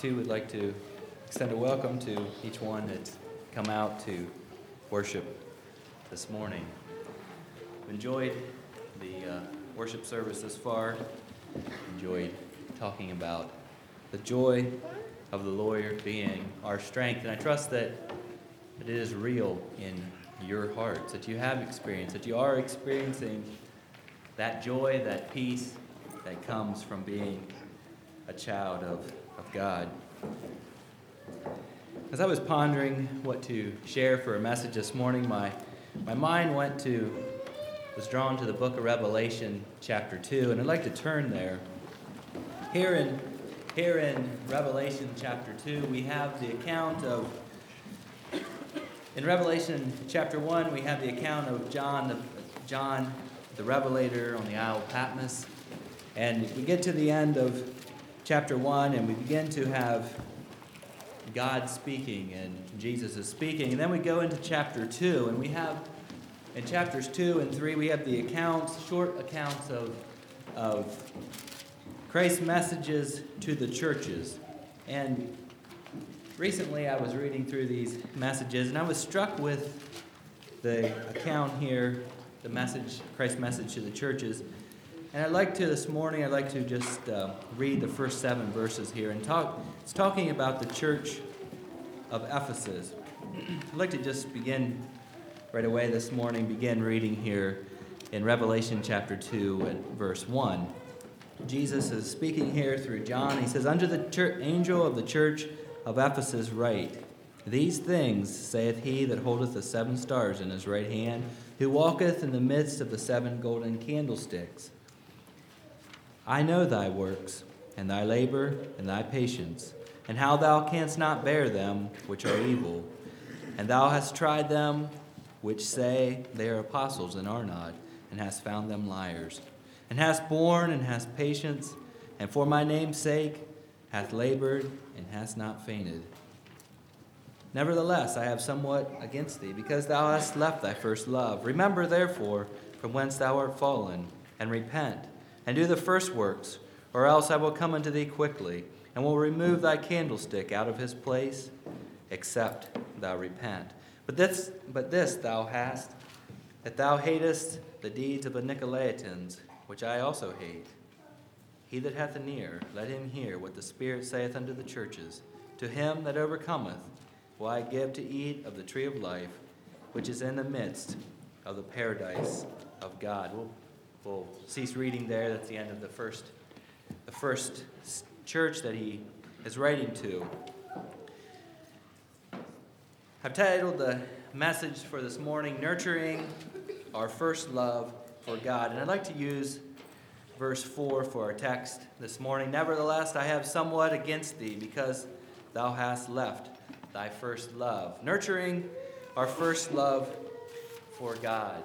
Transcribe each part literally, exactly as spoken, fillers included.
too would like to extend a welcome to each one that's come out to worship this morning. Enjoyed the uh, worship service thus far. Enjoyed talking about the joy of the Lord being our strength. And I trust that, that it is real in your hearts, that you have experienced, that you are experiencing that joy, that peace that comes from being a child of, of God. As I was pondering what to share for a message this morning, my, my mind went to, was drawn to the book of Revelation chapter two, and I'd like to turn there. Here in, here in Revelation chapter two, we have the account of, in Revelation chapter one, we have the account of John the, John the Revelator on the Isle of Patmos. And we get to the end of chapter one, and we begin to have God speaking, and Jesus is speaking. And then we go into chapter two, and we have, in chapters two and three, we have the accounts, short accounts of, of Christ's messages to the churches. And recently I was reading through these messages, and I was struck with the account here, the message, Christ's message to the churches. And I'd like to, this morning, I'd like to just uh, read the first seven verses here and talk. It's talking about the church of Ephesus. I'd like to just begin right away this morning, begin reading here in Revelation chapter two and verse one. Jesus is speaking here through John. He says, "Unto the church, angel of the church of Ephesus write, These things saith he that holdeth the seven stars in his right hand, who walketh in the midst of the seven golden candlesticks. I know thy works, and thy labor, and thy patience, and how thou canst not bear them which are evil. And thou hast tried them which say they are apostles and are not, and hast found them liars. And hast borne, and hast patience, and for my name's sake hath labored, and hast not fainted. Nevertheless, I have somewhat against thee, because thou hast left thy first love. Remember, therefore, from whence thou art fallen, and repent, and do the first works, or else I will come unto thee quickly, and will remove thy candlestick out of his place, except thou repent. But this, but this thou hast, that thou hatest the deeds of the Nicolaitans, which I also hate. He that hath an ear, let him hear what the Spirit saith unto the churches. To him that overcometh will I give to eat of the tree of life, which is in the midst of the paradise of God." We'll, we'll cease reading there. That's the end of the first, the first church that he is writing to. I've titled the message for this morning, Nurturing Our First Love for God. And I'd like to use verse four for our text this morning. "Nevertheless, I have somewhat against thee, because thou hast left thy first love." Nurturing our first love for God.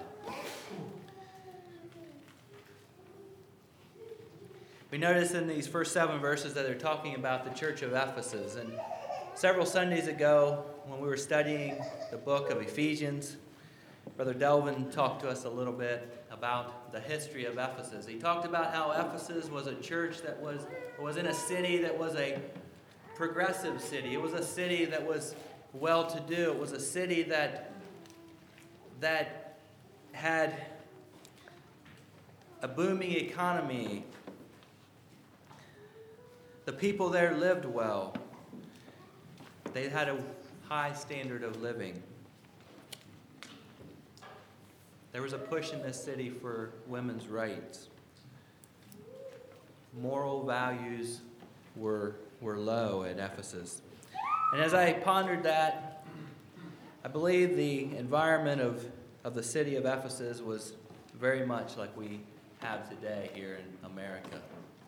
We notice in these first seven verses that they're talking about the church of Ephesus. And several Sundays ago, when we were studying the book of Ephesians, Brother Delvin talked to us a little bit about the history of Ephesus. He talked about how Ephesus was a church that was, was in a city that was a progressive city. It was a city that was well-to-do. It was a city that, that had a booming economy. The people there lived well. They had a high standard of living. There was a push in this city for women's rights. Moral values were, were low at Ephesus. And as I pondered that, I believe the environment of, of the city of Ephesus was very much like we have today here in America.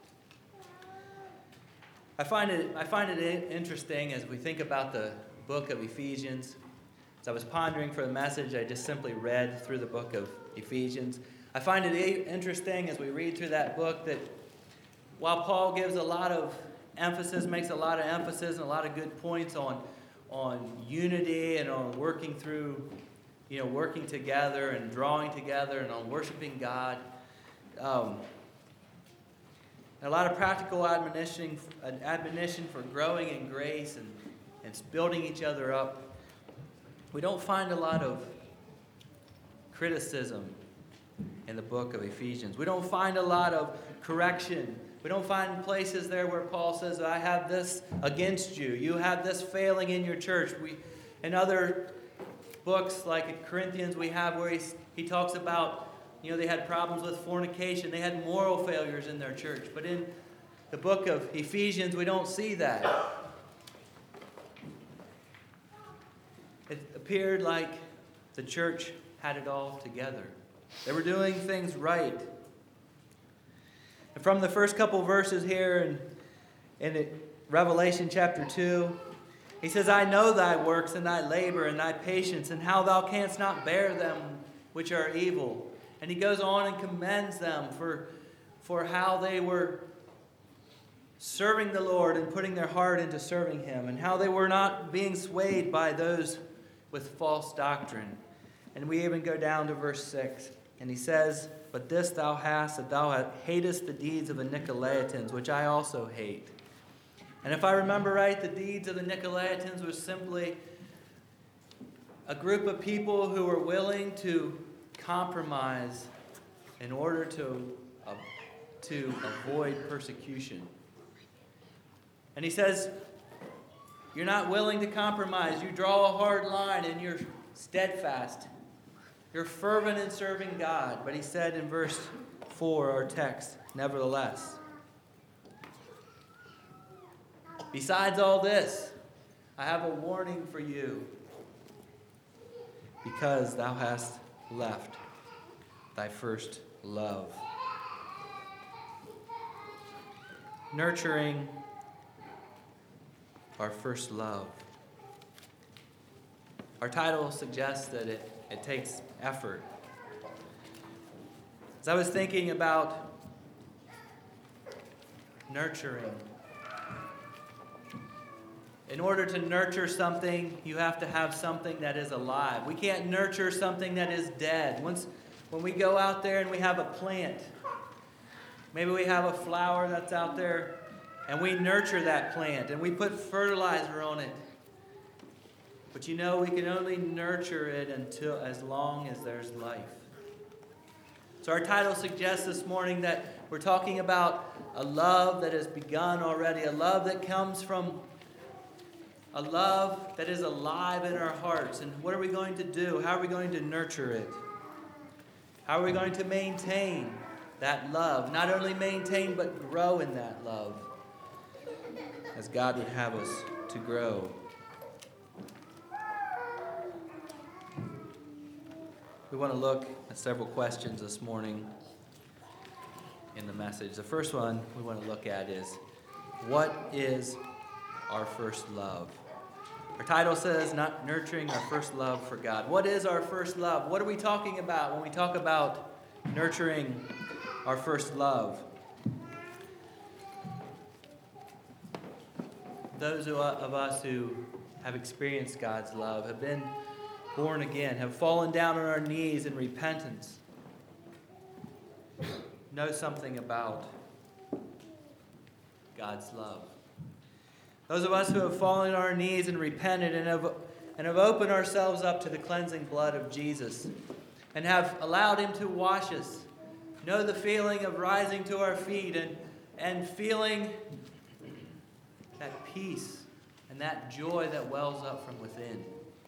I find it I find it interesting as we think about the book of Ephesians. As I was pondering for the message, I just simply read through the book of Ephesians. I find it interesting as we read through that book that while Paul gives a lot of emphasis, makes a lot of emphasis and a lot of good points on, on unity and on working through, you know, working together and drawing together and on worshiping God, um, And a lot of practical admonition, admonition for growing in grace and, and building each other up. We don't find a lot of criticism in the book of Ephesians. We don't find a lot of correction. We don't find places there where Paul says, I have this against you. You have this failing in your church. We, in other books like Corinthians, we have where he, he talks about, you know, they had problems with fornication. They had moral failures in their church. But in the book of Ephesians, we don't see that. It appeared like the church had it all together. They were doing things right. And from the first couple verses here in, in Revelation chapter two, he says, I know thy works and thy labor and thy patience, and how thou canst not bear them which are evil. And he goes on and commends them for, for how they were serving the Lord and putting their heart into serving him, and how they were not being swayed by those with false doctrine. And we even go down to verse six. And he says, But this thou hast, that thou hatest the deeds of the Nicolaitans, which I also hate. And if I remember right, the deeds of the Nicolaitans was simply a group of people who were willing to compromise in order to, uh, to avoid persecution. And he says, you're not willing to compromise. You draw a hard line and you're steadfast. You're fervent in serving God. But he said in verse four, our text, nevertheless. Besides all this, I have a warning for you, because thou hast left thy first love. Nurturing our first love. Our title suggests that it, it takes effort. As I was thinking about nurturing, in order to nurture something, you have to have something that is alive. We can't nurture something that is dead. Once, when we go out there and we have a plant, maybe we have a flower that's out there, and we nurture that plant, and we put fertilizer on it. But you know, we can only nurture it until as long as there's life. So our title suggests this morning that we're talking about a love that has begun already, a love that comes from a love that is alive in our hearts. And what are we going to do? How are we going to nurture it? How are we going to maintain that love? Not only maintain, but grow in that love, as God would have us to grow. We want to look at several questions this morning in the message. The first one we want to look at is, what is our first love? Our title says, not nurturing our first love for God. What is our first love? What are we talking about when we talk about nurturing our first love? Those of us who have experienced God's love, have been born again, have fallen down on our knees in repentance, know something about God's love. Those of us who have fallen on our knees and repented and have, and have opened ourselves up to the cleansing blood of Jesus and have allowed him to wash us, know the feeling of rising to our feet and, and feeling that peace and that joy that wells up from within.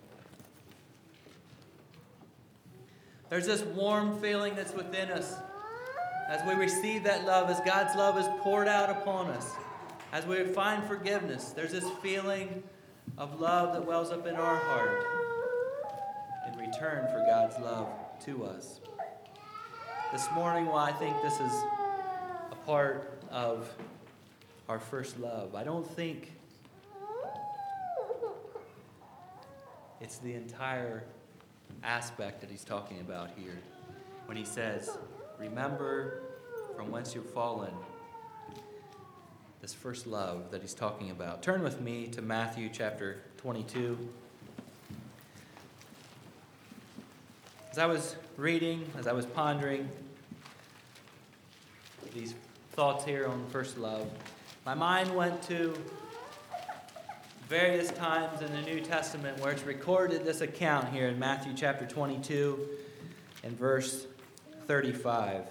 There's this warm feeling that's within us as we receive that love, as God's love is poured out upon us. As we find forgiveness, there's this feeling of love that wells up in our heart in return for God's love to us. This morning, well, I think this is a part of our first love. I don't think it's the entire aspect that he's talking about here when he says, remember from whence you've fallen. This first love that he's talking about. Turn with me to Matthew chapter twenty-two. As I was reading, as I was pondering these thoughts here on first love. My mind went to various times in the New Testament where it's recorded this account here in Matthew chapter twenty-two and verse thirty-five.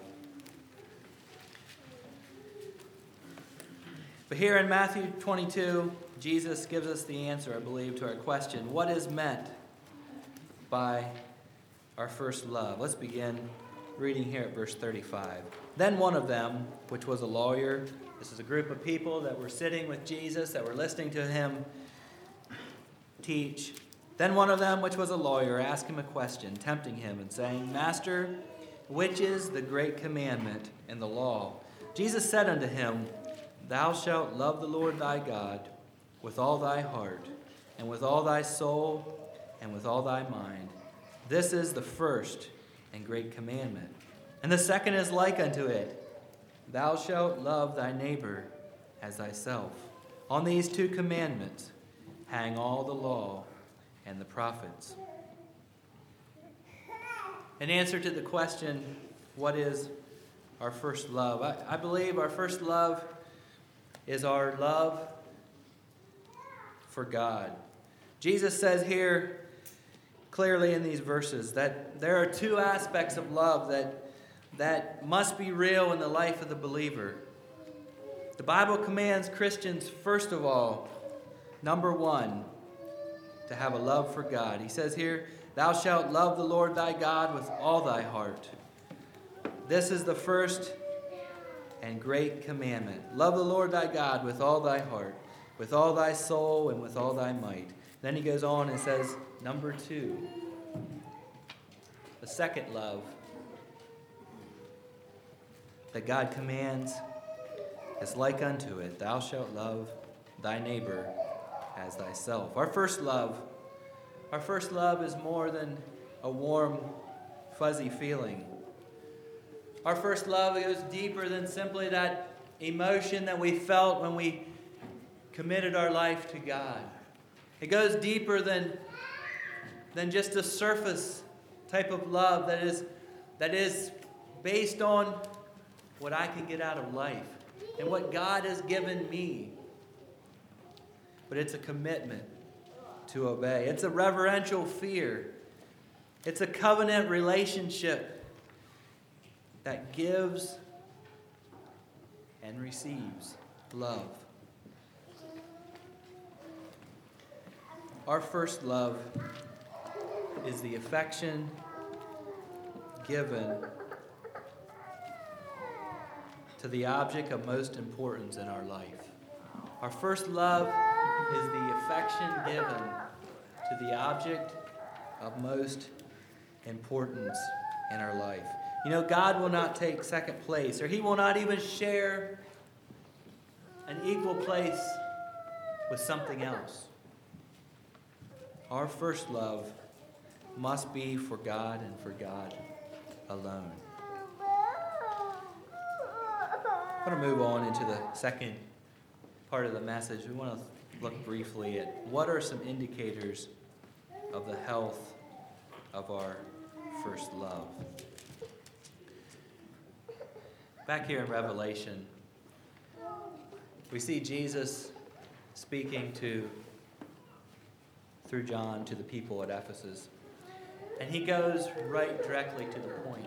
But here in Matthew twenty-two, Jesus gives us the answer, I believe, to our question, what is meant by our first love? Let's begin reading here at verse thirty-five. Then one of them, which was a lawyer, this is a group of people that were sitting with Jesus, that were listening to him teach. Then one of them, which was a lawyer, asked him a question, tempting him and saying, Master, which is the great commandment in the law? Jesus said unto him, Thou shalt love the Lord thy God with all thy heart, and with all thy soul, and with all thy mind. This is the first and great commandment. And the second is like unto it. Thou shalt love thy neighbor as thyself. On these two commandments hang all the law and the prophets. In answer to the question, what is our first love? I, I believe our first love is our love for God. Jesus says here clearly in these verses that there are two aspects of love that, that must be real in the life of the believer. The Bible commands Christians, first of all, number one, to have a love for God. He says here, Thou shalt love the Lord thy God with all thy heart. This is the first and great commandment. Love the Lord thy God with all thy heart, with all thy soul, and with all thy might. Then he goes on and says, number two, the second love that God commands is like unto it. Thou shalt love thy neighbor as thyself. Our first love, our first love is more than a warm, fuzzy feeling. Our first love goes deeper than simply that emotion that we felt when we committed our life to God. It goes deeper than, than just a surface type of love that is, that is based on what I can get out of life and what God has given me. But it's a commitment to obey. It's a reverential fear. It's a covenant relationship that gives and receives love. Our first love is the affection given to the object of most importance in our life. Our first love is the affection given to the object of most importance in our life. You know, God will not take second place, or he will not even share an equal place with something else. Our first love must be for God and for God alone. I want to move on into the second part of the message. We want to look briefly at what are some indicators of the health of our first love. Back here in Revelation, we see Jesus speaking to, through John, to the people at Ephesus. And he goes right directly to the point.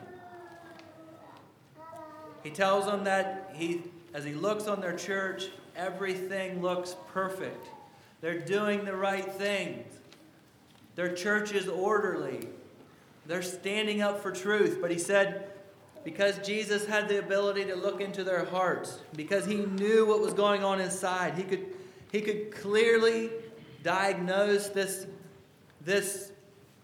He tells them that he, as he looks on their church, everything looks perfect. They're doing the right things. Their church is orderly. They're standing up for truth. But he said, because Jesus had the ability to look into their hearts, because he knew what was going on inside, he could, he could clearly diagnose this, this,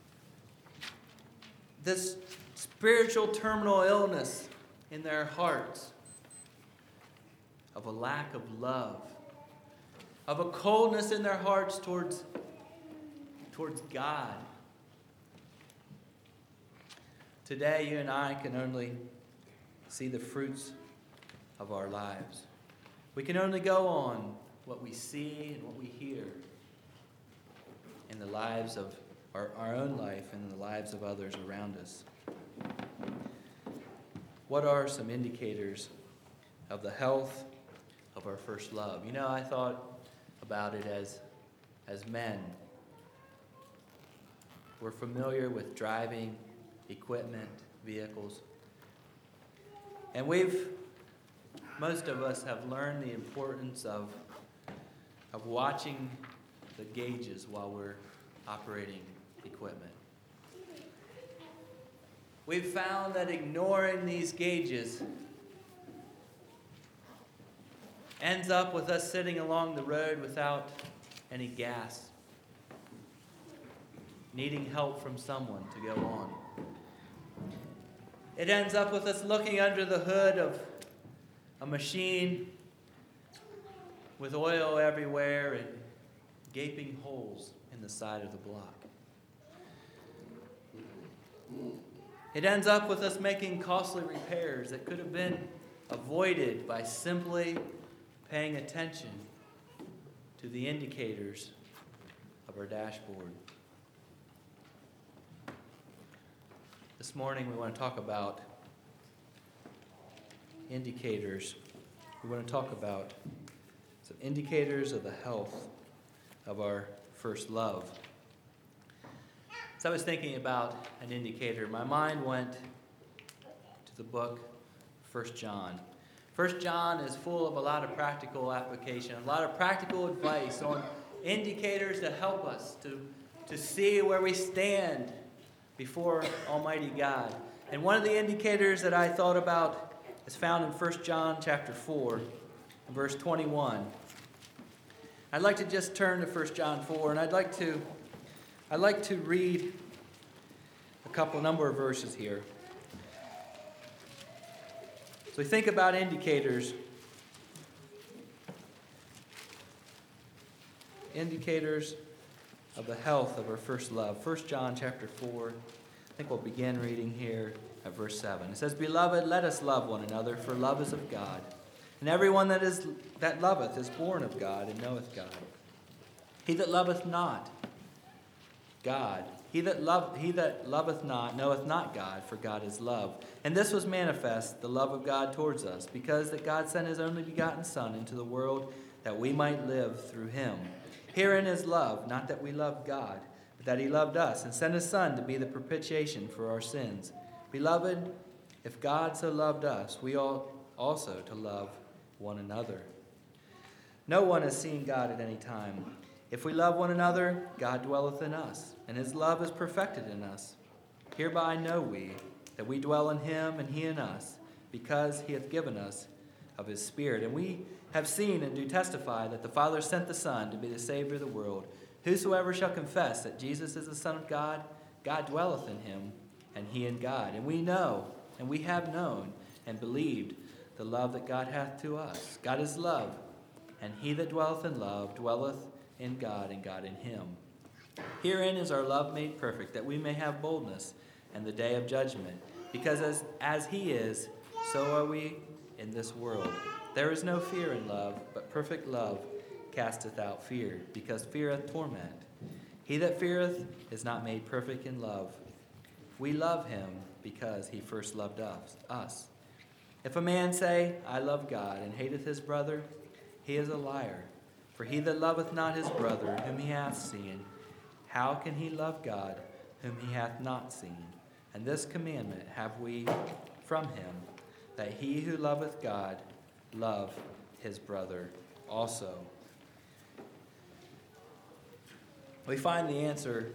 this spiritual terminal illness in their hearts of a lack of love, of a coldness in their hearts towards, towards God. Today, you and I can only see the fruits of our lives. We can only go on what we see and what we hear in the lives of our, our own life and in the lives of others around us. What are some indicators of the health of our first love. You know, I thought about it as, as men. We're familiar with driving equipment, vehicles. And we've, most of us have learned the importance of, of watching the gauges while we're operating equipment. We've found that ignoring these gauges ends up with us sitting along the road without any gas, needing help from someone to go on. It ends up with us looking under the hood of a machine with oil everywhere and gaping holes in the side of the block. It ends up with us making costly repairs that could have been avoided by simply paying attention to the indicators of our dashboard. This morning we want to talk about indicators. We want to talk about some indicators of the health of our first love. As I was thinking about an indicator, my mind went to the book First John. First John is full of a lot of practical application, a lot of practical advice on indicators to help us to, to see where we stand before Almighty God. And one of the indicators that I thought about is found in First John chapter four, verse twenty-one. I'd like to just turn to First John four, and I'd like to I'd like to read a couple number of verses here. So we think about indicators. Indicators of the health of our first love. First John chapter four. I think we'll begin reading here at verse seven. It says, "Beloved, let us love one another, for love is of God. And everyone that is that loveth is born of God and knoweth God. He that loveth not God, he that love he that loveth not knoweth not God, for God is love. And this was manifest, the love of God towards us, because that God sent his only begotten Son into the world, that we might live through him. Herein is love, not that we loved God, but that he loved us, and sent his Son to be the propitiation for our sins. Beloved, if God so loved us, we ought also to love one another. No one has seen God at any time. If we love one another, God dwelleth in us, and his love is perfected in us. Hereby know we that we dwell in him, and he in us, because he hath given us of his Spirit. And we have seen and do testify that the Father sent the Son to be the Savior of the world. Whosoever shall confess that Jesus is the Son of God, God dwelleth in him, and he in God. And we know, and we have known, and believed the love that God hath to us. God is love, and he that dwelleth in love dwelleth in God, and God in him. Herein is our love made perfect, that we may have boldness in the day of judgment. Because as, as he is, so are we in this world. There is no fear in love, but perfect love casteth out fear, because fear hath torment. He that feareth is not made perfect in love. We love him because he first loved us. us. If a man say, I love God, and hateth his brother, he is a liar. For he that loveth not his brother, whom he hath seen, how can he love God, whom he hath not seen? And this commandment have we from him, that he who loveth God love his brother also." We find the answer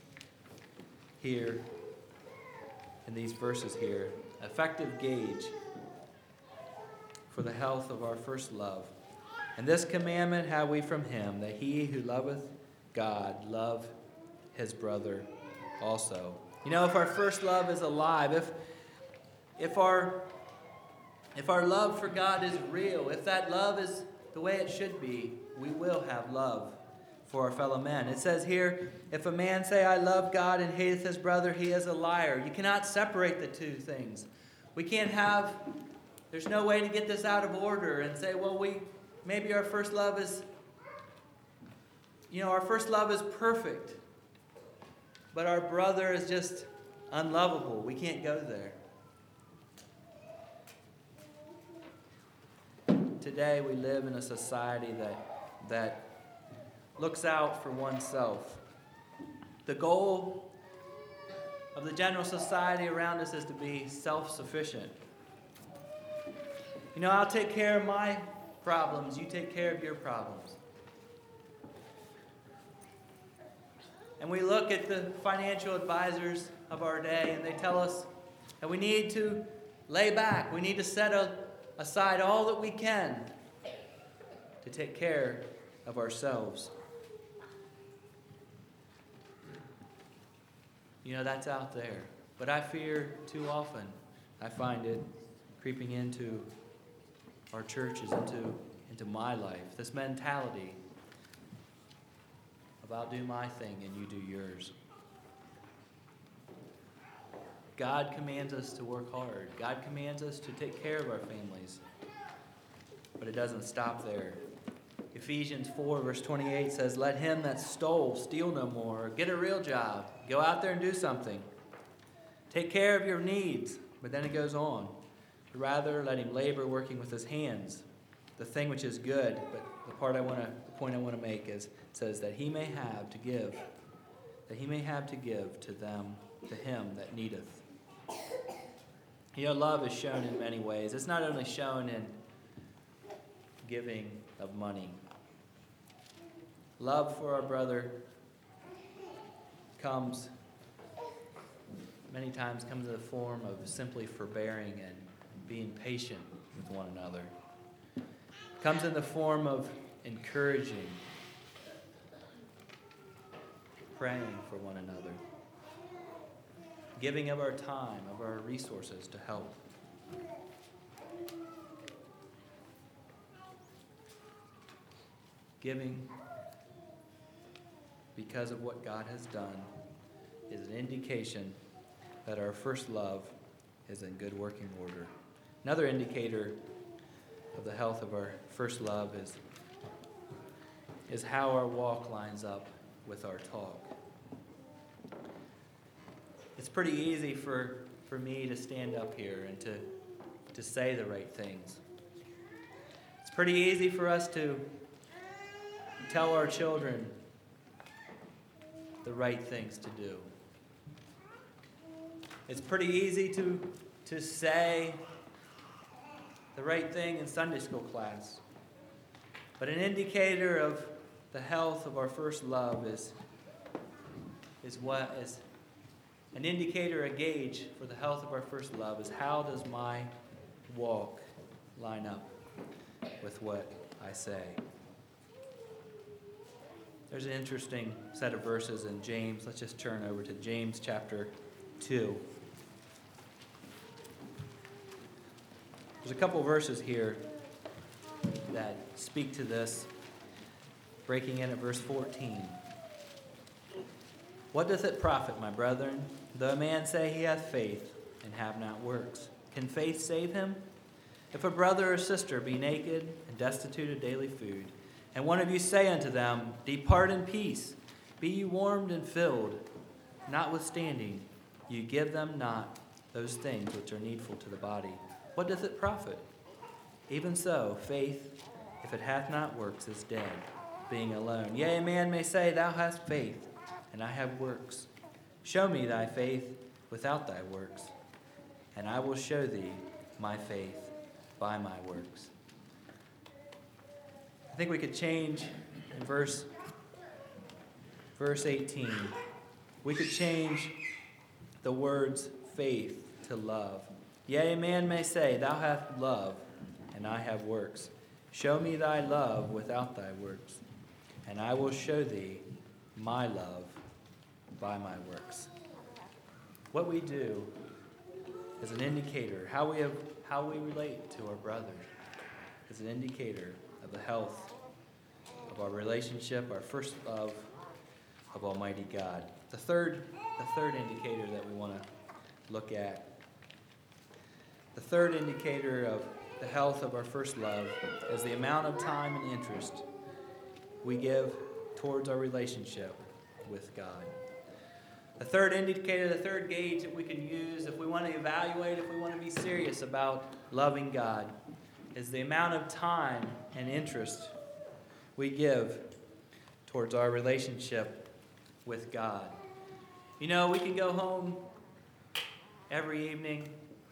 here in these verses here. Effective gauge for the health of our first love. "And this commandment have we from him, that he who loveth God love his brother also." You know, if our first love is alive, if if our if our love for God is real, if that love is the way it should be, we will have love for our fellow men. It says here, if a man say, I love God, and hateth his brother, he is a liar. You cannot separate the two things. We can't have, there's no way to get this out of order and say, well, we maybe our first love is, you know, our first love is perfect, but our brother is just unlovable. We can't go there. today we live in a society that, that looks out for oneself. The goal of the general society around us is to be self-sufficient. You know, I'll take care of my problems, you take care of your problems. And we look at the financial advisors of our day and they tell us that we need to lay back, we need to set a, aside all that we can to take care of ourselves. You know, that's out there. But I fear too often I find it creeping into our churches, into, into my life. This mentality of I'll do my thing and you do yours. God commands us to work hard. God commands us to take care of our families. But it doesn't stop there. Ephesians four verse twenty-eight says, "Let him that stole steal no more. Get a real job. Go out there and do something. Take care of your needs." But then it goes on. "Rather, let him labor working with his hands, the thing which is good." But the part I want to, the point I want to make is, it says that he may have to give, that he may have to give to them, to him that needeth. You know, love is shown in many ways. It's not only shown in giving of money. Love for our brother comes, many times comes in the form of simply forbearing and being patient with one another. It comes in the form of encouraging, praying for one another, giving of our time, of our resources to help. Giving because of what God has done is an indication that our first love is in good working order. Another indicator of the health of our first love is, is how our walk lines up with our talk. It's pretty easy for, for me to stand up here and to, to say the right things. It's pretty easy for us to tell our children the right things to do. It's pretty easy to, to say the right thing in Sunday school class. But an indicator of the health of our first love is, is what is an indicator, a gauge for the health of our first love is how does my walk line up with what I say. There's an interesting set of verses in James. Let's just turn over to James chapter two. There's a couple verses here that speak to this, breaking in at verse fourteen. "What doth it profit, my brethren, though a man say he hath faith, and have not works? Can faith save him? If a brother or sister be naked, and destitute of daily food, and one of you say unto them, Depart in peace, be ye warmed and filled, notwithstanding you give them not those things which are needful to the body, what doth it profit? Even so, faith, if it hath not works, is dead, being alone. Yea, a man may say, Thou hast faith, and I have works. Show me thy faith without thy works, and I will show thee my faith by my works." I think we could change in verse, verse eighteen. We could change the words faith to love. "Yea, a man may say, Thou hast love, and I have works. Show me thy love without thy works, and I will show thee my love by my works." What we do is an indicator. How we have, how we relate to our brother is an indicator of the health of our relationship, our first love of Almighty God. The third, the third indicator that we want to look at, the third indicator of the health of our first love is the amount of time and interest we give towards our relationship with God. The third indicator, the third gauge that we can use if we want to evaluate, if we want to be serious about loving God, is the amount of time and interest we give towards our relationship with God. You know, we can go home every evening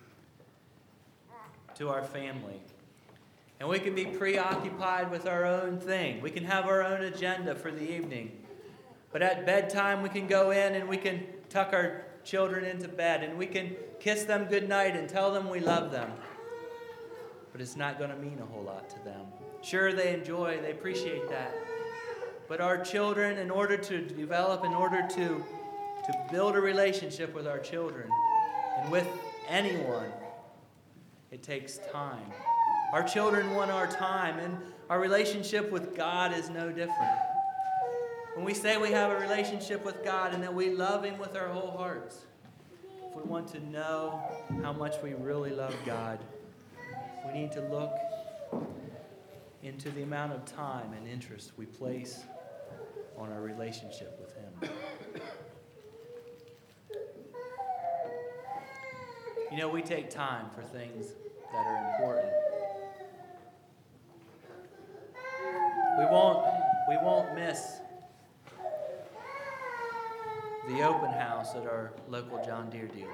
to our family, and we can be preoccupied with our own thing. We can have our own agenda for the evening. But at bedtime, we can go in and we can tuck our children into bed, and we can kiss them goodnight and tell them we love them. But it's not going to mean a whole lot to them. Sure, they enjoy, they appreciate that. But our children, in order to develop, in order to, to build a relationship with our children and with anyone, it takes time. Our children want our time, and our relationship with God is no different. When we say we have a relationship with God and that we love Him with our whole hearts, if we want to know how much we really love God, we need to look into the amount of time and interest we place on our relationship with Him. You know, we take time for things that are important. We won't, we won't miss the open house at our local John Deere dealer.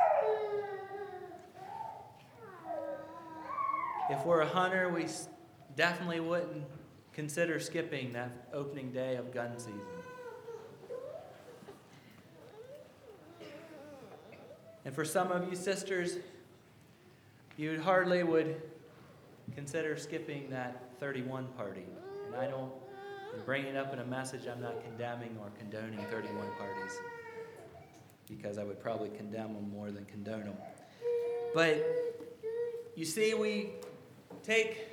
If we're a hunter, we definitely wouldn't consider skipping that opening day of gun season. And for some of you sisters, you hardly would consider skipping that thirty-one party. And I don't bring it up in a message. I'm not condemning or condoning thirty-one parties, because I would probably condemn them more than condone them. But you see, we take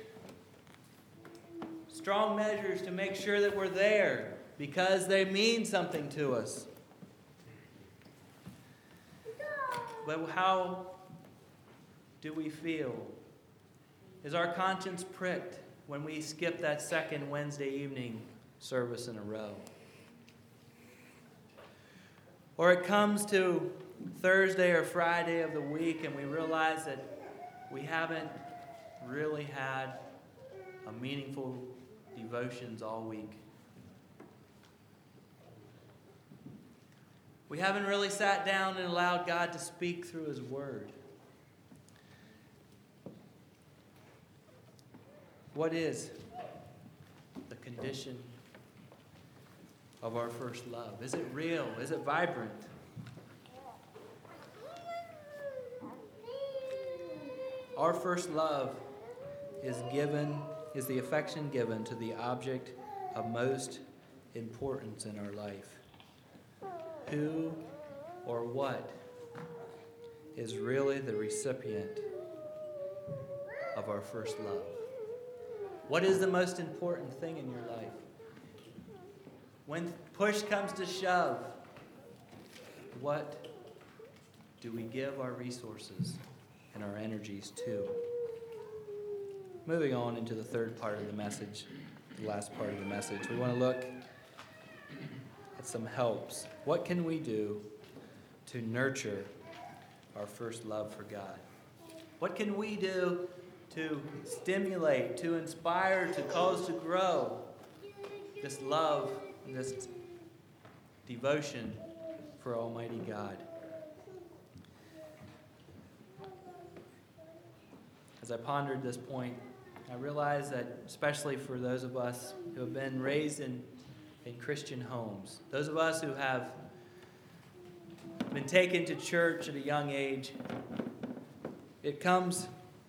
strong measures to make sure that we're there because they mean something to us. But how do we feel? Is our conscience pricked when we skip that second Wednesday evening service in a row? Or it comes to Thursday or Friday of the week and we realize that we haven't really had a meaningful devotions all week. We haven't really sat down and allowed God to speak through His Word. What is the condition of our first love? Is it real? Is it vibrant? Our first love is given, is the affection given to the object of most importance in our life. Who or what is really the recipient of our first love? What is the most important thing in your life? When push comes to shove, what do we give our resources and our energies to? Moving on into the third part of the message, the last part of the message, we want to look at some helps. What can we do to nurture our first love for God? What can we do to stimulate, to inspire, to cause to grow this love and this devotion for Almighty God? As I pondered this point, I realized that especially for those of us who have been raised in, in Christian homes, those of us who have been taken to church at a young age, it comes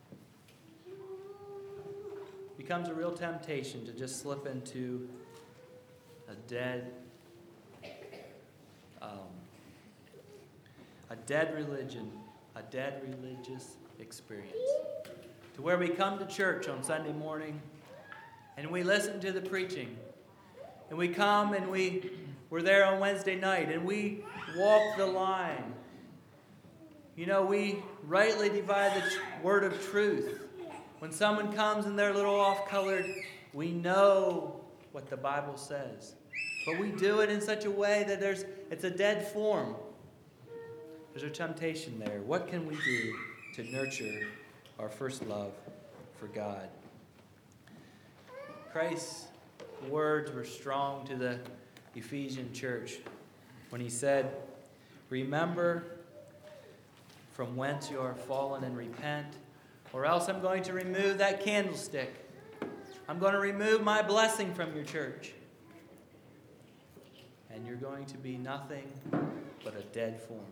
becomes a real temptation to just slip into a dead, um, a dead religion, a dead religious experience. To where we come to church on Sunday morning and we listen to the preaching. And we come and we, we're there on Wednesday night and we walk the line. You know, we rightly divide the tr- word of truth. When someone comes and they're a little off-colored, we know what the Bible says. But we do it in such a way that there's it's a dead form. There's a temptation there. What can we do to nurture our first love for God. Christ's words were strong to the Ephesian church when he said, "Remember from whence you are fallen and repent, or else I'm going to remove that candlestick. I'm going to remove my blessing from your church. And you're going to be nothing but a dead form."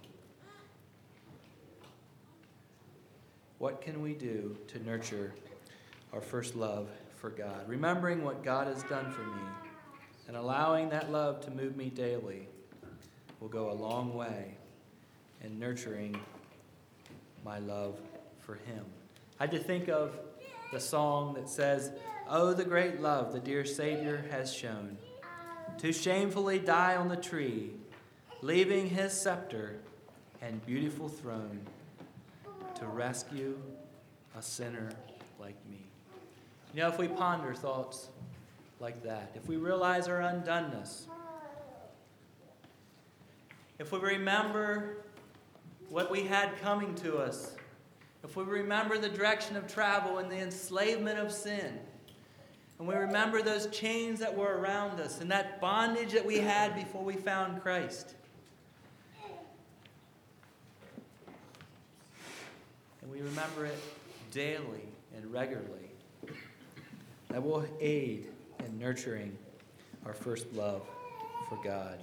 What can we do to nurture our first love for God? Remembering what God has done for me and allowing that love to move me daily will go a long way in nurturing my love for Him. I had to think of the song that says, "Oh, the great love the dear Savior has shown, to shamefully die on the tree, leaving His scepter and beautiful throne to rescue a sinner like me." You know, if we ponder thoughts like that, if we realize our undoneness, if we remember what we had coming to us, if we remember the direction of travel and the enslavement of sin, and we remember those chains that were around us and that bondage that we had before we found Christ, and we remember it daily and regularly, that will aid in nurturing our first love for God.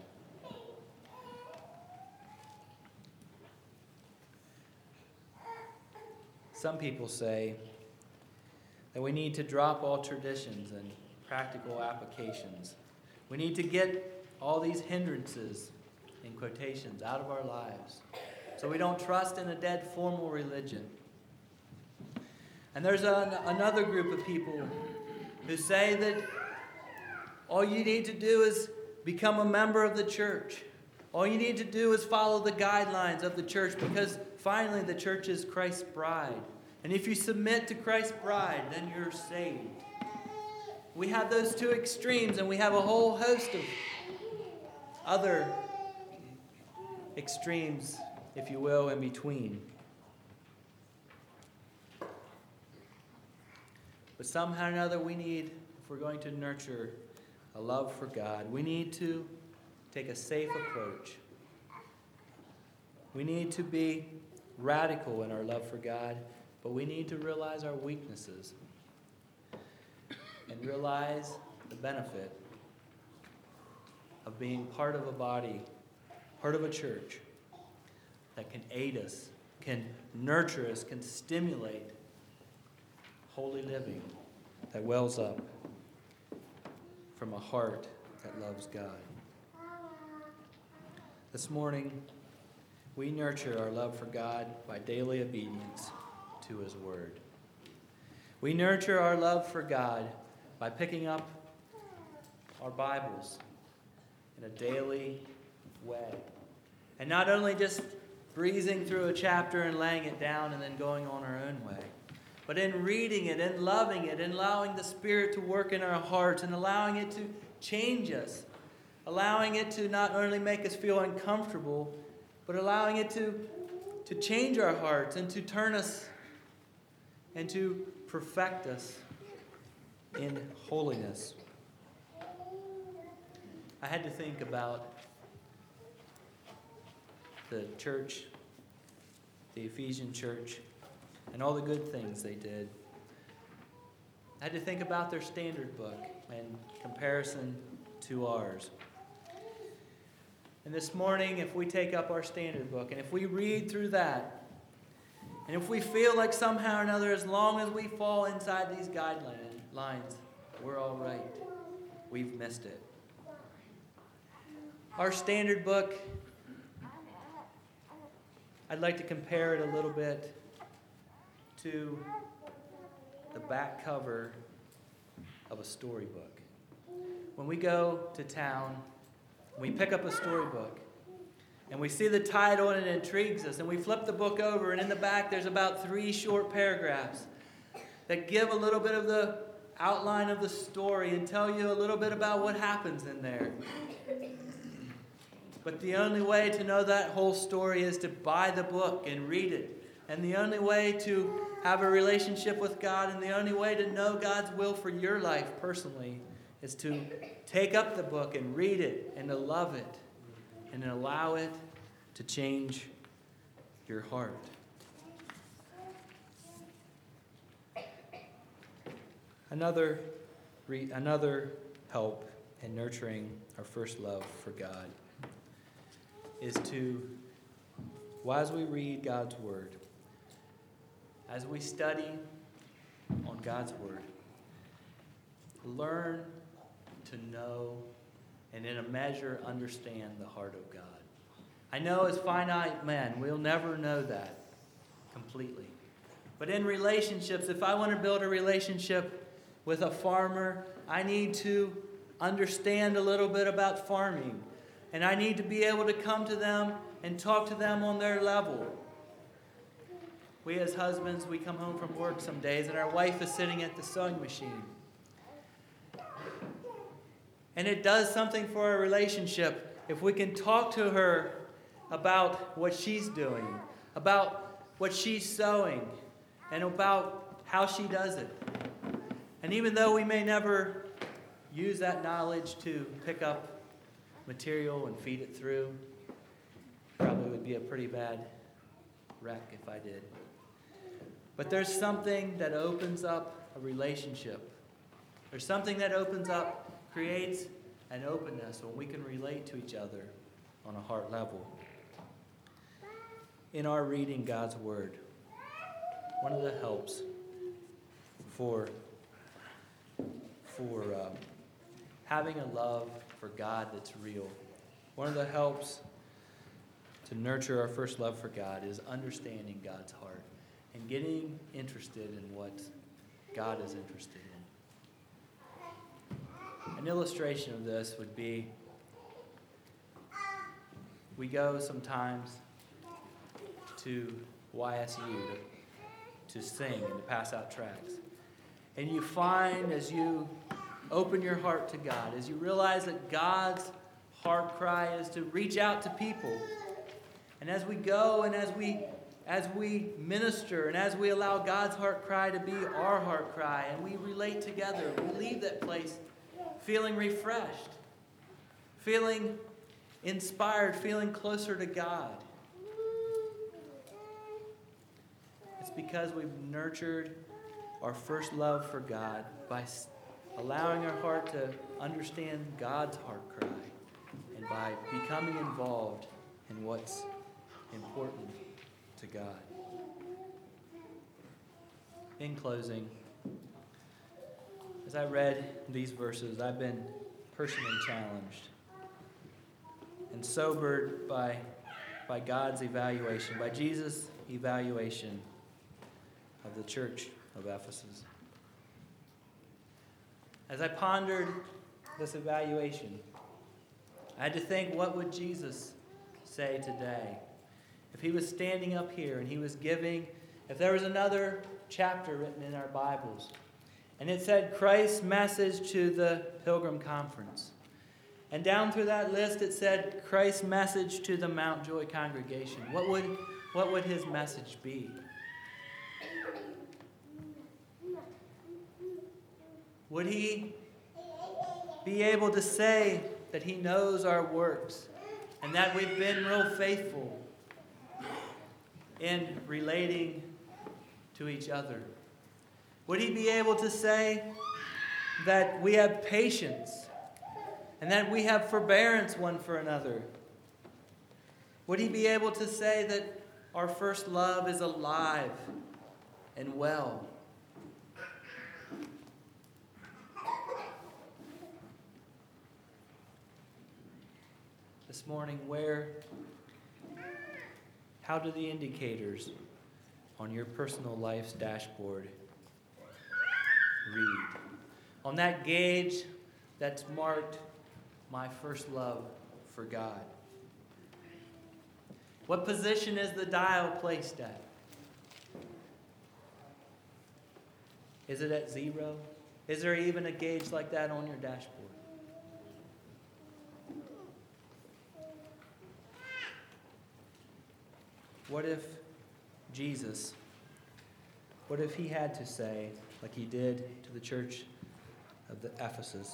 Some people say that we need to drop all traditions and practical applications. We need to get all these hindrances, in quotations, out of our lives so we don't trust in a dead formal religion. And there's a, another group of people who say that all you need to do is become a member of the church. All you need to do is follow the guidelines of the church, because finally the church is Christ's bride. And if you submit to Christ's bride, then you're saved. We have those two extremes, and we have a whole host of other extremes, if you will, in between. But somehow or another, we need, if we're going to nurture a love for God, we need to take a safe approach. We need to be radical in our love for God, but we need to realize our weaknesses and realize the benefit of being part of a body, part of a church that can aid us, can nurture us, can stimulate holy living that wells up from a heart that loves God. This morning, we nurture our love for God by daily obedience to His Word. We nurture our love for God by picking up our Bibles in a daily way. And not only just breezing through a chapter and laying it down and then going on our own way, but in reading it and loving it and allowing the Spirit to work in our hearts and allowing it to change us, allowing it to not only make us feel uncomfortable, but allowing it to, to change our hearts and to turn us and to perfect us in holiness. I had to think about the church, the Ephesian church, and all the good things they did. I had to think about their standard book in comparison to ours. And this morning, if we take up our standard book, and if we read through that, and if we feel like somehow or another, as long as we fall inside these guidelines, we're all right. We've missed it. Our standard book, I'd like to compare it a little bit to the back cover of a storybook. When we go to town, we pick up a storybook, and we see the title and it intrigues us, and we flip the book over, and in the back there's about three short paragraphs that give a little bit of the outline of the story and tell you a little bit about what happens in there. But the only way to know that whole story is to buy the book and read it. And the only way to have a relationship with God, and the only way to know God's will for your life personally is to take up the book and read it and to love it and allow it to change your heart. Another, re, another help in nurturing our first love for God is to, well, as we read God's Word, as we study on God's Word, learn to know and in a measure understand the heart of God. I know as finite men, we'll never know that completely. But in relationships, if I want to build a relationship with a farmer, I need to understand a little bit about farming. And I need to be able to come to them and talk to them on their level. We as husbands, we come home from work some days and our wife is sitting at the sewing machine. And it does something for our relationship if we can talk to her about what she's doing, about what she's sewing, and about how she does it. And even though we may never use that knowledge to pick up material and feed it through, probably would be a pretty bad wreck if I did. But there's something that opens up a relationship. There's something that opens up, creates an openness when we can relate to each other on a heart level. In our reading God's Word, one of the helps for, for um, having a love for God that's real, one of the helps to nurture our first love for God is understanding God's heart and getting interested in what God is interested in. An illustration of this would be, we go sometimes to Y S U to, to sing and to pass out tracts. And you find as you open your heart to God, as you realize that God's heart cry is to reach out to people. And as we go and as we as we minister and as we allow God's heart cry to be our heart cry and we relate together, we leave that place feeling refreshed, feeling inspired, feeling closer to God. It's because we've nurtured our first love for God by allowing our heart to understand God's heart cry and by becoming involved in what's important to God. In closing, as I read these verses, I've been personally challenged and sobered by, by God's evaluation, by Jesus' evaluation of the church of Ephesus. As I pondered this evaluation, I had to think, what would Jesus say today? If he was standing up here and he was giving, if there was another chapter written in our Bibles, and it said Christ's message to the Pilgrim Conference, and down through that list it said Christ's message to the Mount Joy congregation, what would, what would his message be? Would he be able to say that he knows our works and that we've been real faithful in relating to each other? Would he be able to say that we have patience and that we have forbearance one for another? Would he be able to say that our first love is alive and well? This morning, where, how do the indicators on your personal life's dashboard read? On that gauge that's marked my first love for God. What position is the dial placed at? Is it at zero? Is there even a gauge like that on your dashboard? What if Jesus What if he had to say, like he did to the church of the Ephesus?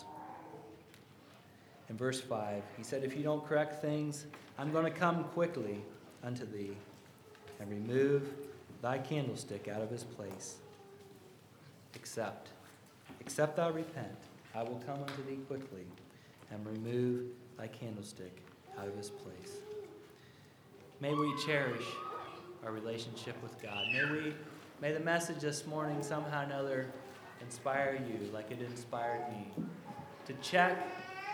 In verse five, he said, if you don't correct things, I'm going to come quickly unto thee and remove thy candlestick out of his place. Except, except thou repent, I will come unto thee quickly and remove thy candlestick out of his place. May we cherish our relationship with God. May we, may the message this morning somehow or another inspire you like it inspired me to check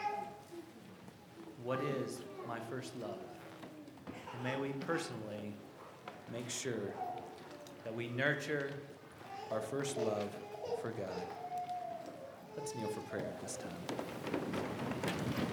what is my first love. And may we personally make sure that we nurture our first love for God. Let's kneel for prayer at this time.